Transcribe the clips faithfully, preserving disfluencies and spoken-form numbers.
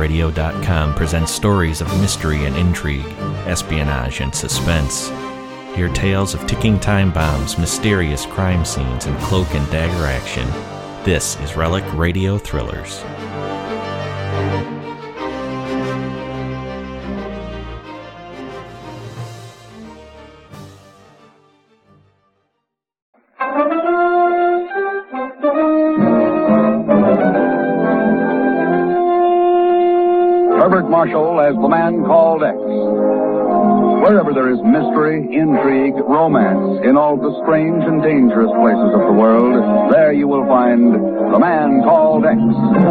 radio dot com presents stories of mystery and intrigue, espionage and suspense. Hear tales of ticking time bombs, mysterious crime scenes, and cloak and dagger action. This is Relic Radio Thrillers. Herbert Marshall as the man called X. Wherever there is mystery, intrigue, romance, in all the strange and dangerous places of the world, there you will find the man called X.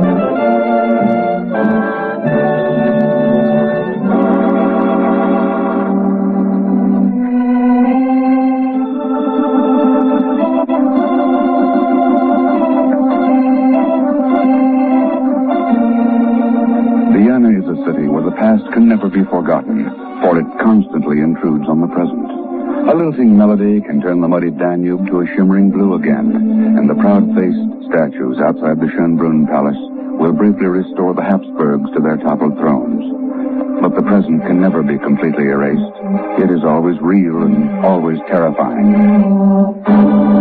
Can never be forgotten, for it constantly intrudes on the present. A lilting melody can turn the muddy Danube to a shimmering blue again, and the proud-faced statues outside the Schönbrunn Palace will briefly restore the Habsburgs to their toppled thrones. But the present can never be completely erased. It is always real and always terrifying.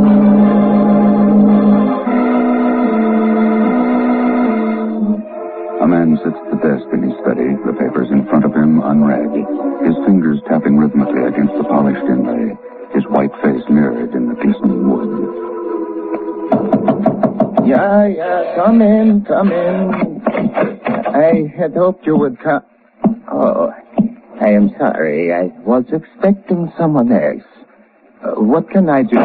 A man sits at the desk in his study, the papers in front of him unread, his fingers tapping rhythmically against the polished inlay, his white face mirrored in the glistening wood. Yeah, yeah, come in, come in. I had hoped you would come. Oh, I am sorry. I was expecting someone else. Uh, what can I do?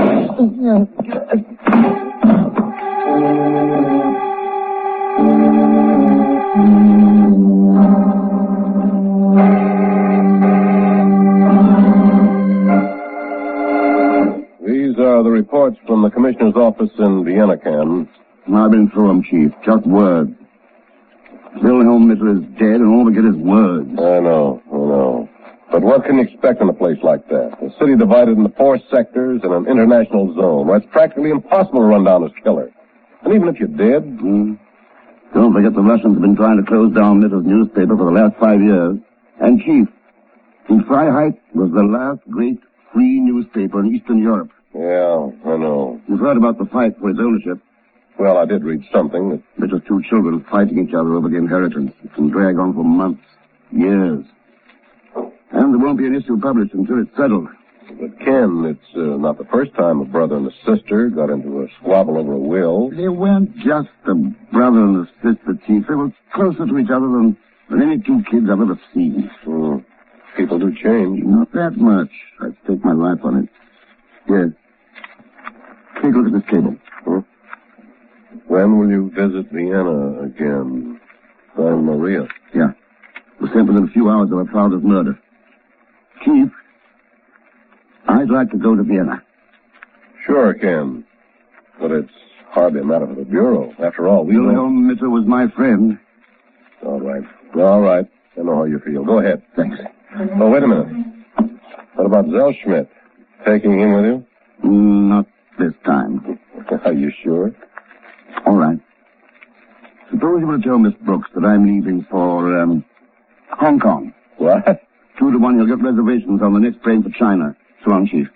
These are the reports from the commissioner's office in Vienna, Ken. I've been through them, Chief. Just words. Wilhelm Mitter is dead, and all we get is words. I know, I know. But what can you expect in a place like that? A city divided into four sectors and an international zone where it's practically impossible to run down this killer. And even if you did... Mm. Don't forget the Russians have been trying to close down Mitter's newspaper for the last five years. And, Chief, Die Freiheit was the last great free newspaper in Eastern Europe. Yeah, I know. You've heard about the fight for its ownership. Well, I did read something. That... Mitter's two children fighting each other over the inheritance. It can drag on for months, years. And there won't be an issue published until it's settled. But, Ken, it's uh, not the first time a brother and a sister got into a squabble over a will. They weren't just a brother and a sister, Chief. They were closer to each other than, than any two kids I've ever seen. Mm. People do change. Not that much. I'd stake my life on it. Yes. Take a look at this table. Huh? When will you visit Vienna again? Find Maria. Yeah. The same within a few hours of her father's murder. Chief, I'd like to go to Vienna. Sure, Ken. But it's hardly a matter for the Bureau. After all, we Wilhelm Mitter was my friend. All right. All right. I know how you feel. Go ahead. Thanks. Oh, wait a minute. What about Zellschmidt? Taking him with you? Not this time. Are you sure? All right. Suppose you were to tell Miss Brooks that I'm leaving for, um, Hong Kong. What? Two to one, you'll get reservations on the next train for China. So long, Chief.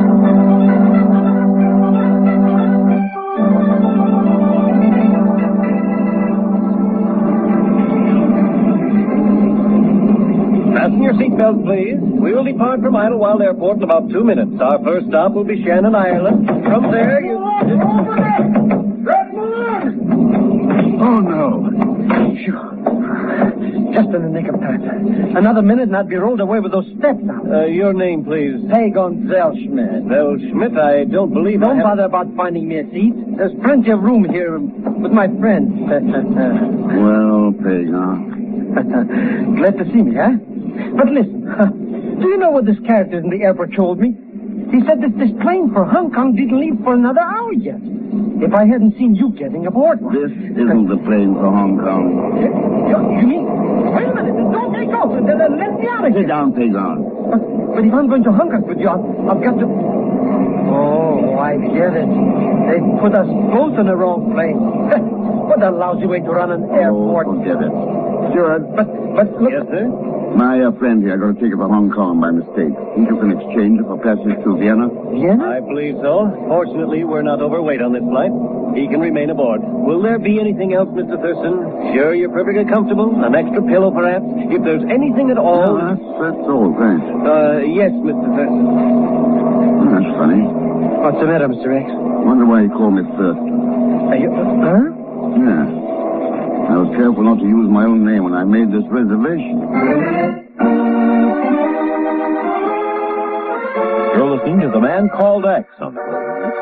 Fasten your seatbelts, please. We will depart from Idlewild Airport in about two minutes. Our first stop will be Shannon, Ireland. From there, you... Oh, no. Sure. Just in the nick of time. Another minute and I'd be rolled away with those steps now. Uh, your name, please. Pagon Zellschmidt. Zellschmidt, I don't believe Don't I have... bother about finding me a seat. There's plenty of room here with my friends. Well, Pagon. Glad to see me, huh? But listen, do you know what this character in the airport told me? He said that this plane for Hong Kong didn't leave for another hour yet. If I hadn't seen you getting aboard one. This isn't the plane for Hong Kong. You, you mean? Wait a minute. Don't take off. Let me out of here. Sit down, Pagon. But, but if I'm going to Hong Kong with you, I've, I've got to... Oh, I get it. They put us both in the wrong plane. What a lousy way to run an airport. Oh, forget it. Steward, but, but look... Yes, sir? My uh, friend here got a ticket for Hong Kong by mistake. Think you can exchange it for passage to Vienna? Vienna? I believe so. Fortunately, we're not overweight on this flight. He can remain aboard. Will there be anything else, Mister Thurston? Sure you're perfectly comfortable? An extra pillow, perhaps? If there's anything at all... No, that's, that's all, thanks. Uh, yes, Mister Thurston. Oh, that's funny. What's the matter, Mister X? Wonder why he called me Thurston. Are you... Huh? Yeah. I was careful not to use my own name when I made this reservation. You're listening to The Man Called X on the wilderness.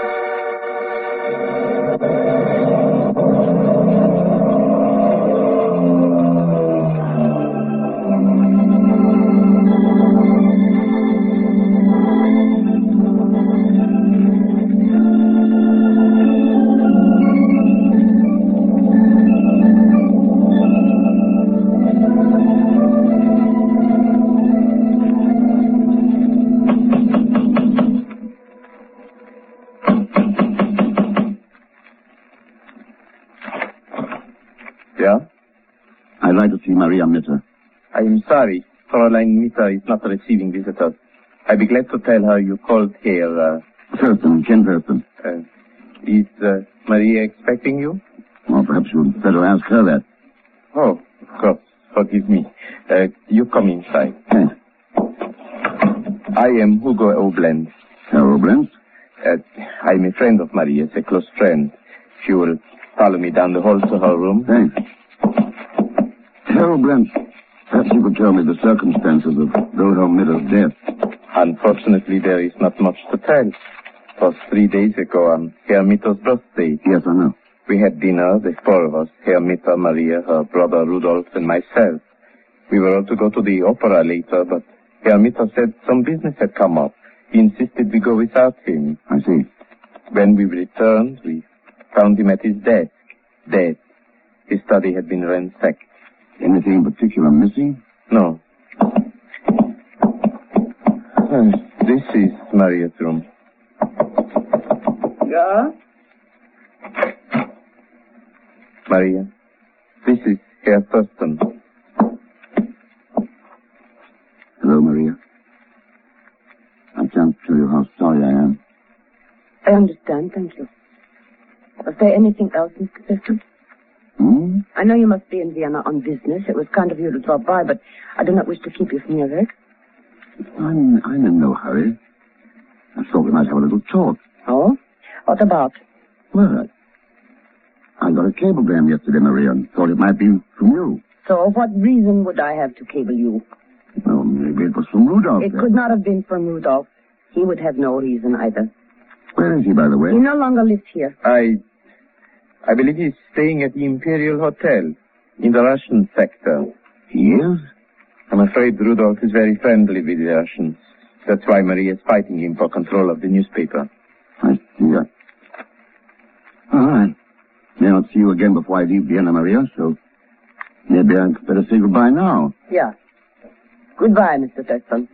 Yeah? I'd like to see Maria Mitter. I am sorry. Fräulein Mitter is not receiving visitors. I'd be glad to tell her you called here. Uh, Thurston, Ken Thurston. uh, is uh, Maria expecting you? Well, perhaps you'd better ask her that. Oh, of course. Forgive me. Uh, you come inside. Thanks. I am Hugo Oblenz. Harold Brent? Uh, I'm a friend of Maria's, a close friend. She will follow me down the hall to her room. Thanks. Harold Brent, perhaps you could tell me the circumstances of Wilhelm Mitter's death. Unfortunately, there is not much to tell. It was three days ago on Herr Mitter's birthday. Yes, I know. We had dinner, the four of us, Herr Mitter, Maria, her brother Rudolf, and myself. We were all to go to the opera later, but Herr Mitter said some business had come up. He insisted we go without him. I see. When we returned, we found him at his desk, dead. His study had been ransacked. Anything in particular missing? No. Uh, this is Maria's room. Yeah? Maria, this is Herr Thurston. Hello, Maria. I can't tell you how sorry I am. I understand, thank you. Was there anything else, Mister Thurston? Hmm? I know you must be in Vienna on business. It was kind of you to drop by, but I do not wish to keep you from your work. I'm, I'm in no hurry. I thought we might have a little talk. Oh? What about? Well, I, I got a cablegram yesterday, Maria, and thought it might be from you. So what reason would I have to cable you? Well, maybe it was from Rudolph. It then. could not have been from Rudolph. He would have no reason either. Where is he, by the way? He no longer lives here. I... I believe he's staying at the Imperial Hotel in the Russian sector. He is? I'm afraid Rudolph is very friendly with the Russians. That's why Maria is fighting him for control of the newspaper. I see. All right. May not see you again before I leave Vienna, Maria, so maybe I'd better say goodbye now. Yeah. Goodbye, Mister Thurston.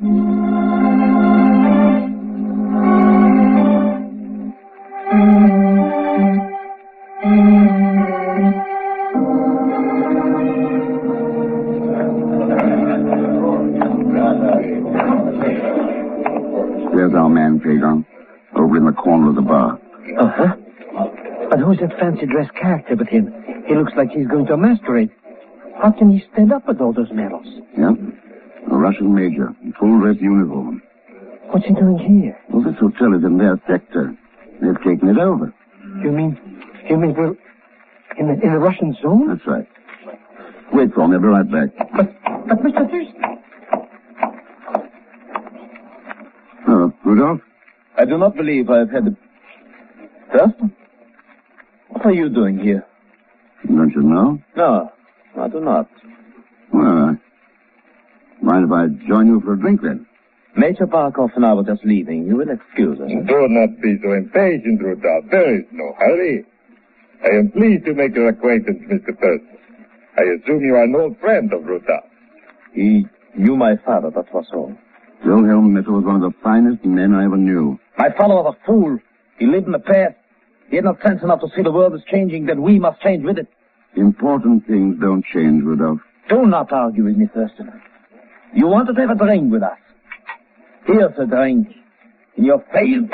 There's our man, Pagan, over in the corner of the bar. Uh-huh. But who's that fancy-dressed character with him? He looks like he's going to a masquerade. How can he stand up with all those medals? Yeah? A Russian major, in full-dress uniform. What's he doing here? Well, this hotel is in their sector. They've taken it over. You mean, you mean we're in the, in the Russian zone? That's right. Wait for me, I'll be right back. But, but Mister Thurston... Oh, Rudolph? I do not believe I've had a... Thurston? What are you doing here? Don't you know? No, I do not. Well, uh, mind if I join you for a drink then? Major Barkov and I were just leaving. You will excuse us. Do not be so impatient, Rudolph. There is no hurry. I am pleased to make your acquaintance, Mister Thurston. I assume you are an old friend of Rudolph. He knew my father, that was all. Wilhelm Mitter was one of the finest men I ever knew. My father was a fool. He lived in the past. He had not sense enough to see the world is changing, that we must change with it. Important things don't change, Rudolph. Do not argue with me, Thurston. You wanted to have a drink with us. Here's a drink. In your face.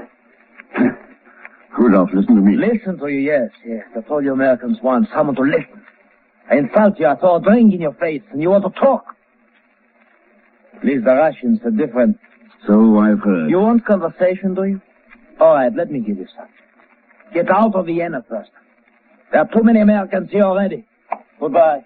Rudolph, listen to me. Listen to you, yes, yes. That's all you Americans want, someone to listen. I insult you, I throw a drink in your face, and you want to talk. At least the Russians are different. So I've heard. You want conversation, do you? All right, let me give you some. Get out of Vienna first. There are too many Americans here already. Goodbye.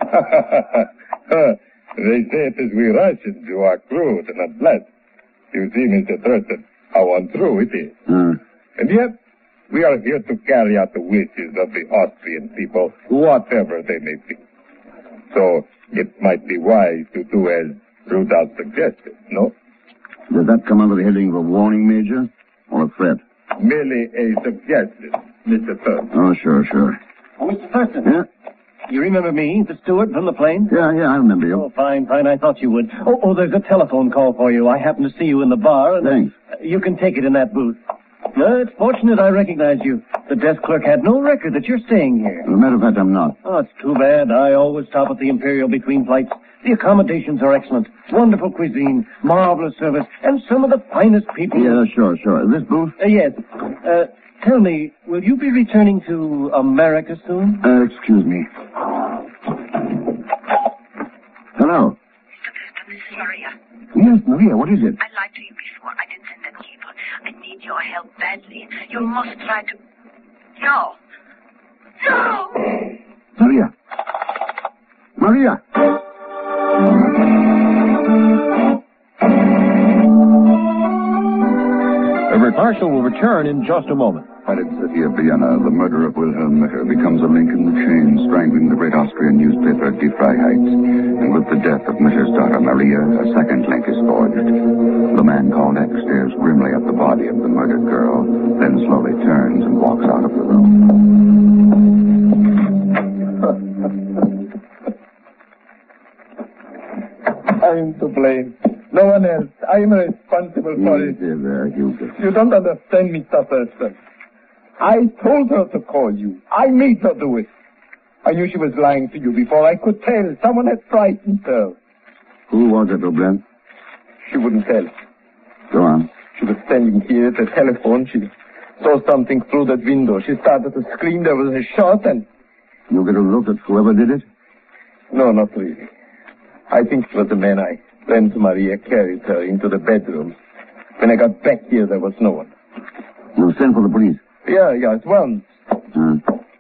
They say it is we Russians who are crude and unblessed. You see, Mister Thurston, how untrue it is. Hmm. And yet, we are here to carry out the wishes of the Austrian people, whatever they may be. So, it might be wise to do as Rudolph suggested, no? Does that come under the heading of a warning, Major? Or a threat? Merely a suggestion, Mister Thurston. Oh, sure, sure. Oh, Mister Thurston. Yeah? You remember me, the steward from the plane? Yeah, yeah, I remember you. Oh, fine, fine. I thought you would. Oh, oh, there's a telephone call for you. I happened to see you in the bar. And Thanks. You can take it in that booth. No, it's fortunate I recognized you. The desk clerk had no record that you're staying here. As a matter of fact, I'm not. Oh, it's too bad. I always stop at the Imperial between flights. The accommodations are excellent. Wonderful cuisine, marvelous service, and some of the finest people. Yeah, sure, sure. This booth? Uh, yes. Uh, tell me, will you be returning to America soon? Uh, excuse me. Hello. This is Maria. Yes, Maria, what is it? I lied to you before. I didn't send that cable. I need your help badly. You must try to... No. No! Maria. Maria. Everett Marshall will return in just a moment. Quiet city of Vienna, the murder of Wilhelm Metter becomes a link in the chain strangling the great Austrian newspaper Die Freiheit. And with the death of Metter's daughter Maria, a second link is forged. The man called X stares grimly at the body of the murdered girl, then slowly turns and walks out of the room. I'm to blame. No one else. I'm responsible for it. Easy there, Hugo. You don't understand, Mister Thurston. I told her to call you. I made her do it. I knew she was lying to you before I could tell. Someone had frightened her. Who was it, O'Brien? She wouldn't tell. Go on. She was standing here at the telephone. She saw something through that window. She started to scream. There was a shot and... You get a look at whoever did it? No, not really. I think it was the man I... Then Maria carried her into the bedroom. When I got back here, there was no one. You sent for the police? Yeah, yeah, at once. Uh,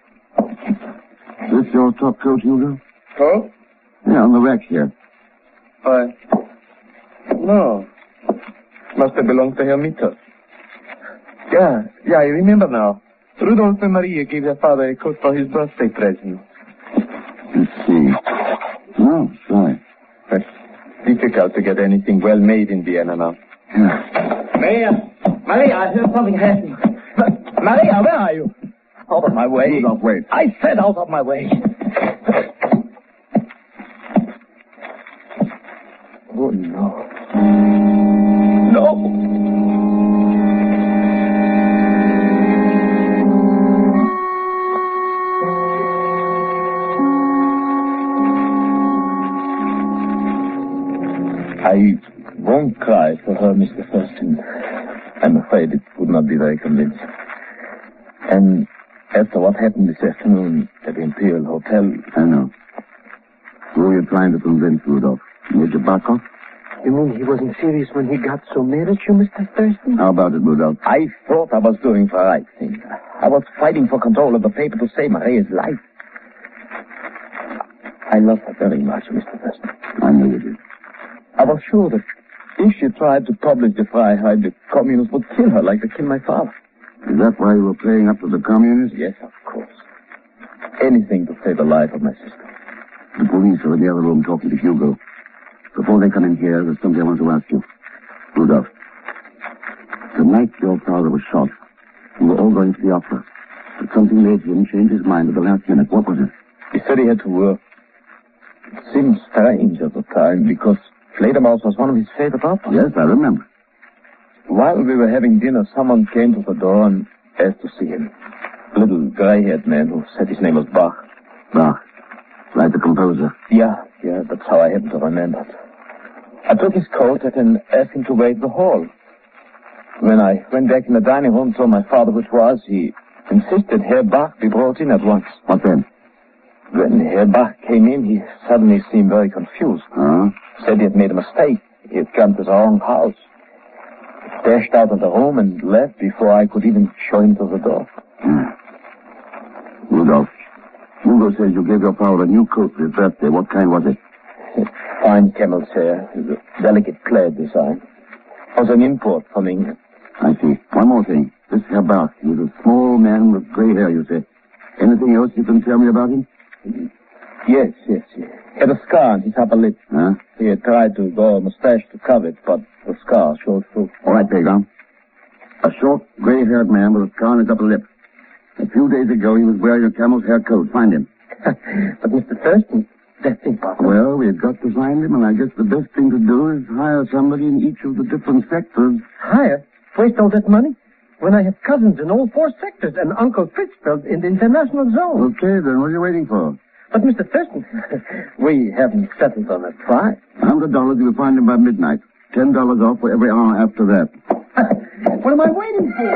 this your top coat, Hugo? Oh? Yeah, on the rack here. Why? No. Must have belonged to Herr Mitter. Yeah, yeah, I remember now. Rudolph and Maria gave their father a coat for his birthday present. Let's see. Oh, sorry. It's difficult to get anything well made in Vienna now. Yeah. Maria! Maria, I heard something happening. Maria, where are you? Out of my way. Rudolph, wait. I said out of my way. Oh, no. No! I won't cry for her, Mister Thurston. I'm afraid it would not be very convincing. And after what happened this afternoon at the Imperial Hotel... I know. Who were you trying to convince, Rudolph? Major Barkov? You mean he wasn't serious when he got so mad at you, Mister Thurston? How about it, Rudolph? I thought I was doing the right thing. I was fighting for control of the paper to save Maria's life. I love her very much, Mister Thurston. I knew you did. I was sure that if she tried to publish the Freiheit, the communists would kill her like they killed my father. Is that why you were playing up to the communists? Yes, of course. Anything to save the life of my sister. The police are in the other room talking to Hugo. Before they come in here, there's something I want to ask you. Rudolph, the night your father was shot, you were all going to the opera. But something made him change his mind at the last minute. What was it? He said he had to work. It seemed strange at the time because Fledermaus was one of his favorite operas. Yes, I remember. While we were having dinner, someone came to the door and asked to see him. A little gray-haired man who said his name was Bach. Bach, like the composer. Yeah, yeah, that's how I happen to remember it. I took his coat and asked him to wait in the hall. When I went back in the dining room and saw my father, which was, he insisted Herr Bach be brought in at once. What then? When Herr Bach came in, he suddenly seemed very confused. Huh? Said he had made a mistake. He had come to the wrong house. He dashed out of the room and left before I could even show him to the door. Hmm. Rudolph, Hugo says you gave your father a new coat for his birthday. What kind was it? Fine camel's hair, with a delicate clad design. It was an import from England. I see. One more thing. This Herr Bach, he was a small man with gray hair, you said. Anything else you can tell me about him? Yes, yes, yes. He had a scar on his upper lip. Huh? He had tried to grow a mustache to cover it, but the scar showed through. All right, Pagon. A short, gray-haired man with a scar on his upper lip. A few days ago, he was wearing a camel's hair coat. Find him. But Mister Thurston, that's impossible. Well, we've got to find him, and I guess the best thing to do is hire somebody in each of the different sectors. Hire? Waste all that money? When I have cousins in all four sectors and Uncle Fitzgerald in the international zone. Okay, then what are you waiting for? But Mister Thurston, we haven't settled on a price. A hundred dollars, you'll find him by midnight. Ten dollars off for every hour after that. What am I waiting for?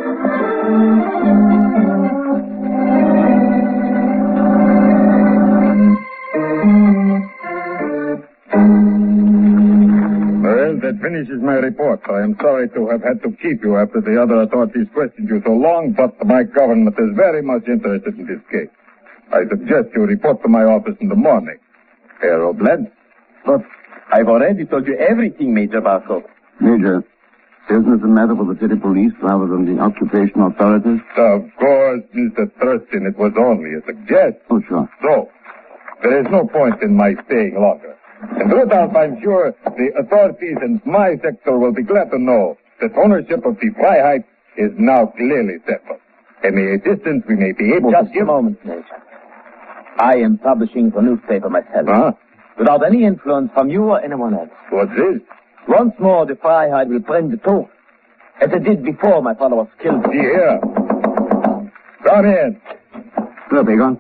Well, that finishes my report. I am sorry to have had to keep you after the other authorities questioned you so long, but my government is very much interested in this case. I suggest you report to my office in the morning. Herr Oblet? But I've already told you everything, Major Barco. Major, isn't this a matter for the city police rather than the occupation authorities? Of course, Mister Thurston, it was only a suggestion. Oh, sure. So, there is no point in my staying longer. And Rudolph, I'm sure the authorities in my sector will be glad to know that ownership of the Freiheit is now clearly settled. Any assistance we may be able Just to give... a moment, Major. I am publishing the newspaper myself. Huh? Without any influence from you or anyone else. What's this? Once more, the Freiheit will print the truth. As it did before my father was killed. See here. Come in. Hello, Pagon.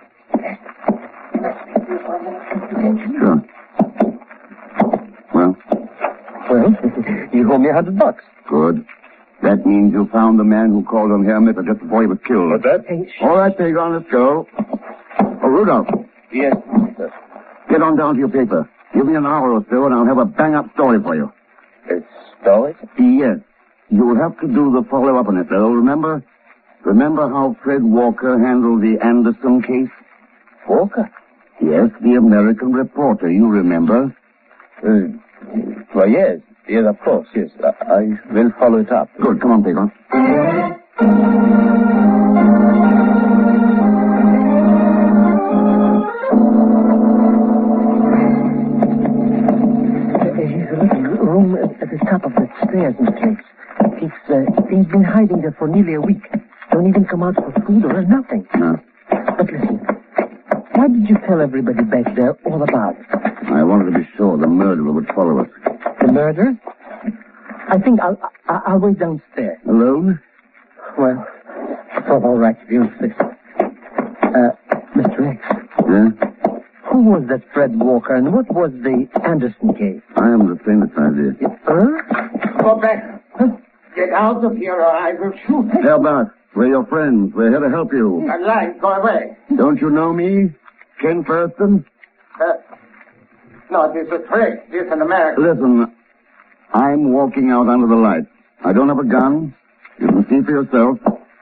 Sure. Well? Well, you owe me a hundred bucks. Good. That means you found the man who called on Herr Mitter just before he was killed. What's that? Hey, All right, Pagon, let's go. Oh, Rudolph, Yes, sir. get on down to your paper. Give me an hour or so, and I'll have a bang-up story for you. A story? Yes. You'll have to do the follow-up on it, though. Remember? Remember how Fred Walker handled the Anderson case? Walker? Yes, the American reporter. You remember? Uh, well, yes. Yes, of course, yes. I, I will follow it up. Good. Come on, Pagon. There's a little room at, at the top of the stairs, Mister X. He's, uh, he's been hiding there for nearly a week. Don't even come out for food or nothing. No. But listen, why did you tell everybody back there all about it? I wanted to be sure the murderer would follow us. The murder? I think I'll, I'll, I'll wait downstairs. Alone? Well, it's all right if you insist. Uh, Mister X, Yeah? who was that Fred Walker and what was the Anderson case? I am the famous idea. Huh? Go back. Get out of here or I will shoot. Herr Bach, we're your friends. We're here to help you. A lie. Go away. Don't you know me? Ken Thurston? Uh, no, this is a trick. This is an American. Listen, I'm walking out under the lights. I don't have a gun. You can see for yourself.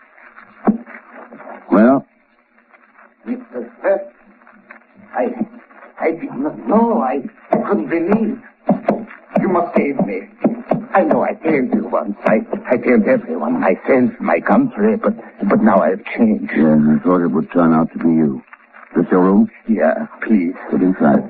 Well? Mister Smith, I, I did not know. I, I couldn't believe. You must save me. I know I failed you once. I, I failed everyone. My friends, my country, but, but now I've changed. Yeah, I thought it would turn out to be you. This your room? Yeah, please. Get inside.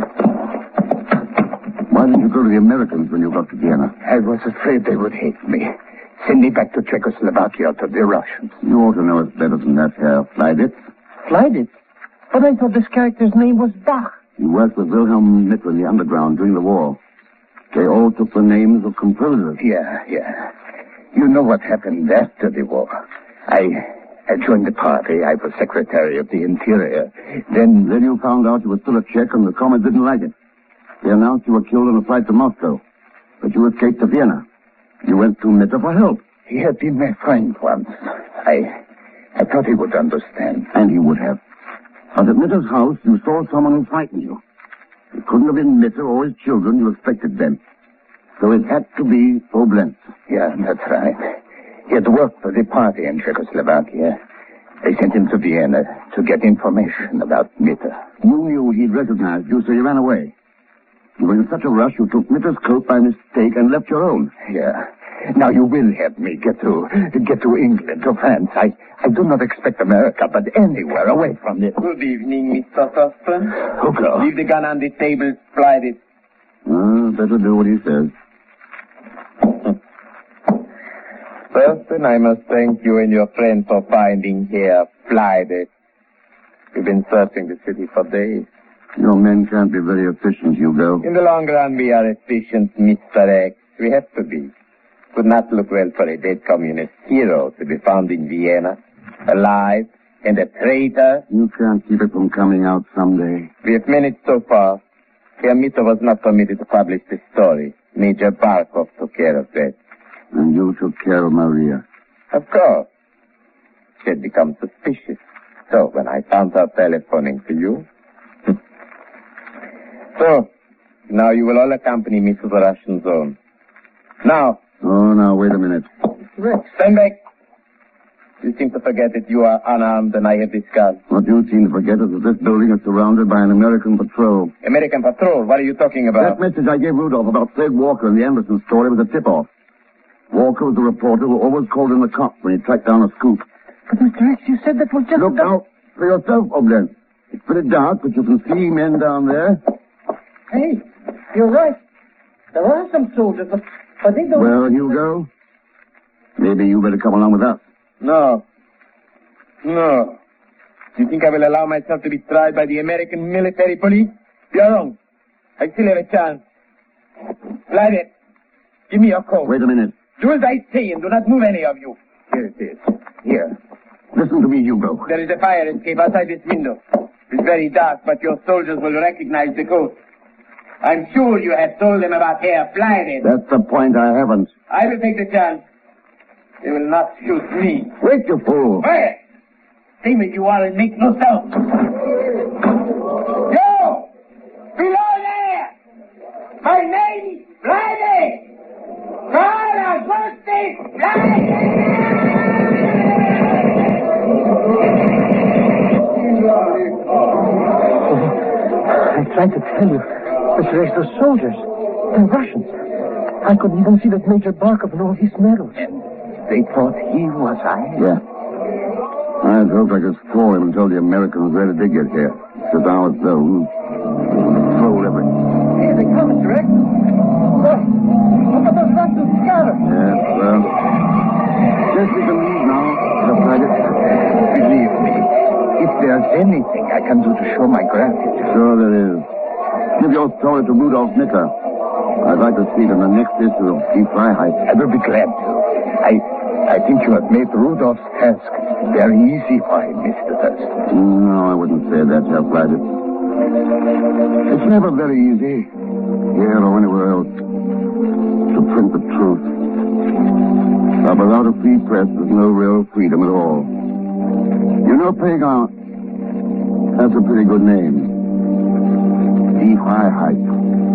Why didn't you go to the Americans when you got to Vienna? I was afraid they would hate me. Send me back to Czechoslovakia to the Russians. You ought to know us better than that, Herr Fleiditz. Fleiditz? But I thought this character's name was Bach. He worked with Wilhelm Mitter in the underground during the war. They all took the names of composers. Yeah, yeah. You know what happened after the war. I I joined the party. I was Secretary of the Interior. Then... Then you found out you were still a Czech and the Comet didn't like it. They announced you were killed on a flight to Moscow. But you escaped to Vienna. You went to Mitter for help. He had been my friend once. I... I thought he would understand. And he would have. But at Mitter's house, you saw someone who frightened you. It couldn't have been Mitter or his children. You expected them. So it had to be Koblenz. Yeah, that's right. He had worked for the party in Czechoslovakia. They sent him to Vienna to get information about Mitter. You knew he'd recognized you, so you ran away. You were in such a rush, you took Mitter's coat by mistake and left your own. Yeah. Now you will help me get to get to England, to France. I, I do not expect America, but anywhere away from this. Good evening, Mister Thurston. Okay. Leave the gun on the table, slide it. Uh, better do what he says. Thurston, I must thank you and your friend for finding here Flydett. We've been searching the city for days. Your men can't be very efficient, Hugo. In the long run, we are efficient, Mister X. We have to be. Would not look well for a dead communist hero to be found in Vienna, alive, and a traitor. You can't keep it from coming out someday. We have managed so far. Herr Mitter was not permitted to publish the story. Major Barkov took care of that. And you took care of Maria. Of course. She had become suspicious. So when I found her telephoning to you... So, now you will all accompany me to the Russian zone. Now... Oh, now, wait a minute. Rex, stand back. You seem to forget that you are unarmed and I have this gun. What you seem to forget is that this building is surrounded by an American patrol. American patrol? What are you talking about? That message I gave Rudolph about Fred Walker and the Anderson story was a tip-off. Walker was the reporter who always called in the cops when he tracked down a scoop. But, Mister X, you said that was just... Look out for yourself, Oblen. It's pretty dark, but you can see men down there. Hey, you're right. There are some soldiers, but I think those... Well, Hugo, maybe you better come along with us. No. No. Do you think I will allow myself to be tried by the American military police? You're wrong. I still have a chance. Flydett, give me your coat. Wait a minute. Do as I say and do not move any of you. Here it is. Here. Listen to me, Hugo. There is a fire escape outside this window. It's very dark, but your soldiers will recognize the coat. I'm sure you have told them about Herr Flydett. That's the point. I haven't. I will take the chance. They will not shoot me. Wait, you fool. Quiet! Stay where you are and make no sound. Yo! Below there! My name is Flydett! Carla Gusty I tried to tell you. Mister X, those soldiers. They're Russians. I couldn't even see that Major Barkov and all his medals. They thought he was I. Yeah. I had hoped I could score him until the Americans ready to get here. Because I was those. Control everything. Here they come, Mister X. Look. Look at those Russians scattered. Yes, well. Guess we can leave now. Just like it. Believe me, if there's anything I can do to show my gratitude. Sure there is. Give your story to Rudolf Mitter. I'd like to see it in the next issue of Die Freiheit. I will be glad to. I I think you have made Rudolph's task very easy for him, Mister Thurston. No, I wouldn't say that, Herr Flydett. It's never very easy, here or anywhere else, to print the truth. But without a free press, there's no real freedom at all. You know, Pagan, that's a pretty good name. Die Freiheit.